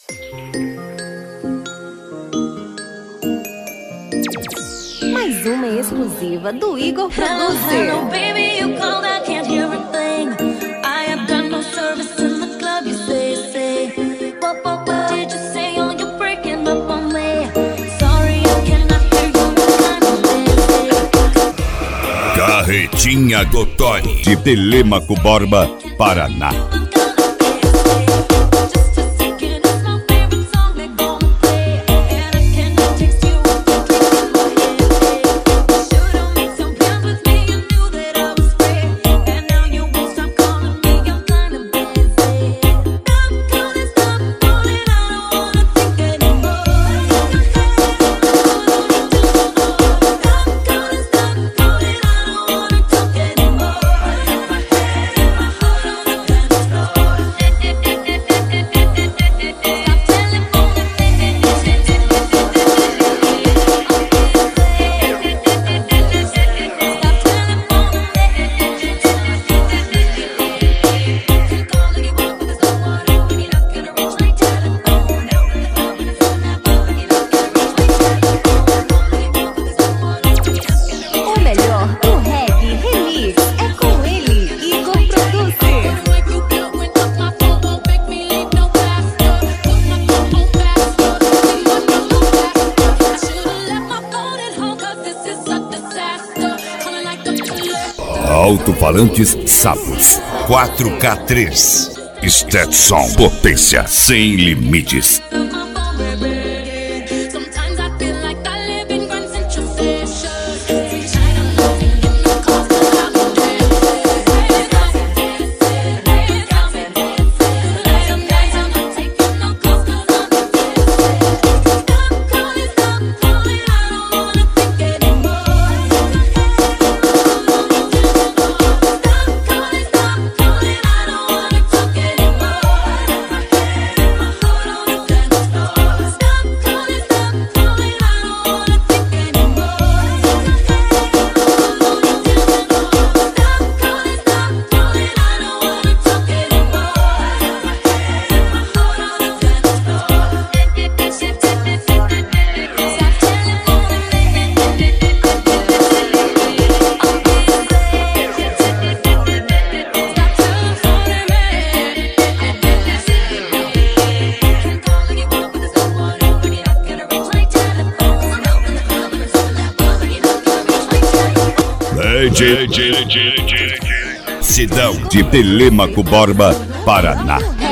Mais uma exclusiva do Igor Producer. Hello, baby, you called, I can't hear a thing. I have done no service in the club, you say. What did you say? Oh, you're breaking up on me. Sorry, I cannot hear you, kind of busy. Carretinha do Tony, de Telêmaco Borba, Paraná. Alto-falantes Sabos 4K3 Stetson, potência sem limites. Cidão de Telêmaco Borba, Paraná.